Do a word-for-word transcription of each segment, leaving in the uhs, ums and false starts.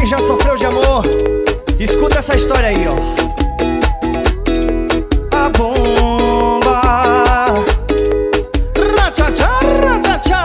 já sofreu de amor, escuta essa história aí, ó. A bomba, ra-cha-cha, ra-cha-cha.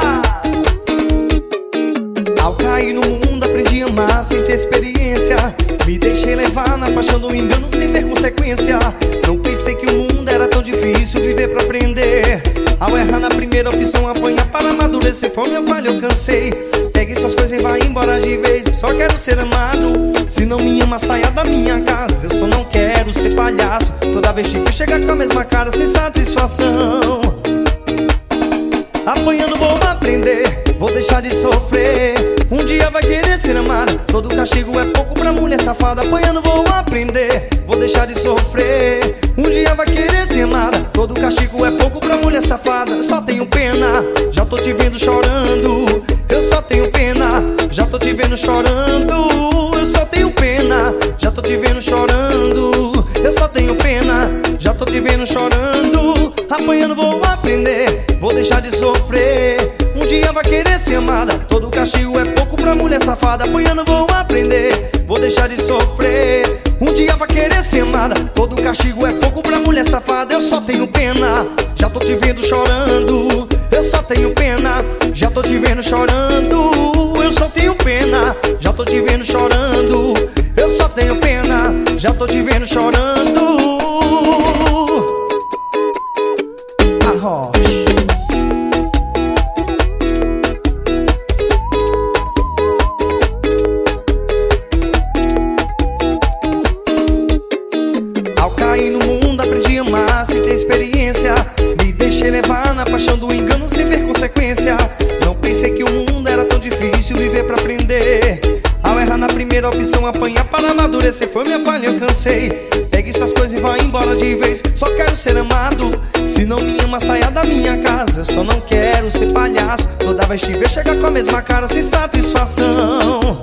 Ao cair no mundo aprendi a amar sem ter experiência. Me deixei levar na paixão do engano sem ver consequência. Não pensei que o mundo era tão difícil viver pra aprender. Ao errar na primeira opção, apanhar para amadurecer. Foi minha falha, eu cansei. Pegue suas coisas e vai embora de vez. Só quero ser amado. Se não me ama, saia da minha casa. Eu só não quero ser palhaço. Toda vez que chegar com a mesma cara sem satisfação. Apanhando vou aprender, vou deixar de sofrer. Um dia vai querer ser amada. Todo castigo é pouco pra mulher safada. Apanhando vou aprender, vou deixar de sofrer. Um dia vai querer ser amada. Todo castigo é pouco pra mulher safada. Eu só tenho pena, já tô te vendo chorando. Eu só tenho pena, já tô te vendo chorando. Eu só tenho pena, já tô te vendo chorando. Eu só tenho pena, já tô te vendo chorando. Apanhando vou aprender, vou deixar de sofrer. Um dia vai querer ser amada. Todo castigo é pouco pra mulher safada. Apanhando vou aprender, vou deixar de sofrer. Um dia vai querer ser amada. Todo castigo é pouco pra mulher safada. Eu só tenho pena, já tô te vendo chorando. Eu só tenho pena, já tô te vendo chorando. Eu só tenho pena, já tô te vendo chorando. Eu só tenho pena, já tô te vendo chorando. Arroz. Ao cair no mundo aprendi a amar sem ter experiência. Me deixei levar na paixão do engano sem ver consequência. Não pensei que o mundo era tão difícil viver pra aprender. Ao errar na primeira opção, apanhar para amadurecer. Foi minha falha, eu cansei. Pegue suas coisas e vai embora de vez. Só quero ser amado. Se não me ama, saia da minha casa. Eu só não quero ser palhaço. Toda vez que ver chegar com a mesma cara sem satisfação.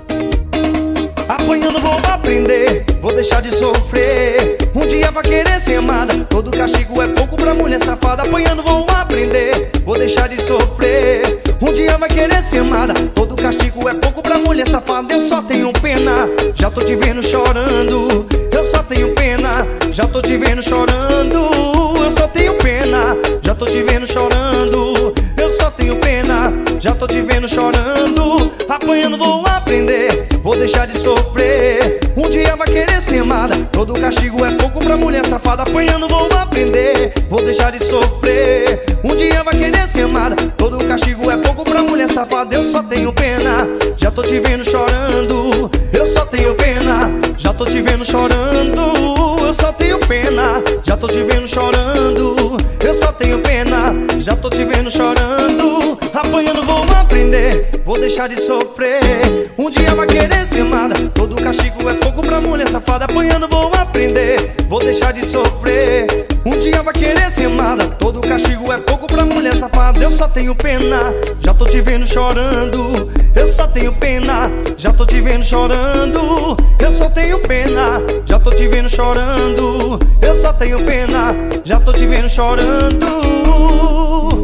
Apanhando vou aprender, vou deixar de sofrer. Um dia vai querer ser amada. Todo castigo é pouco pra mulher safada. Apanhando vou aprender, vou deixar de sofrer. Um dia vai querer ser amada. Todo castigo é pouco pra mulher safada. Eu só tenho pena, já tô te vendo chorando. Eu só tenho pena, já tô te vendo chorando. Eu só tenho pena, já tô te vendo chorando. Eu só tenho pena, já tô te vendo chorando. Apanhando vou aprender, vou deixar de sofrer. Um dia vai querer ser amada. Todo castigo é pouco pra mulher safada. Apanhando vou aprender, vou deixar de sofrer. Um dia vai querer ser amada. Todo castigo é pouco pra mulher safada. Eu só tenho pena, já tô te vendo chorando. Eu só tenho pena, já tô te vendo chorando. Eu só tenho pena, já tô te vendo chorando. Eu só tenho pena, já tô te vendo chorando. Apanhando vou aprender, vou deixar de sofrer. Um dia vai querer ser amada. Todo castigo é pouco pra mulher safada. Apanhando vou aprender, vou deixar de sofrer. Um dia vai querer ser amada. Todo castigo é pouco pra mulher safada. Eu só tenho pena, já tô te vendo chorando. Eu só tenho pena, já tô te vendo chorando. Eu só tenho pena, já tô te vendo chorando. Eu só tenho pena, já tô te vendo chorando.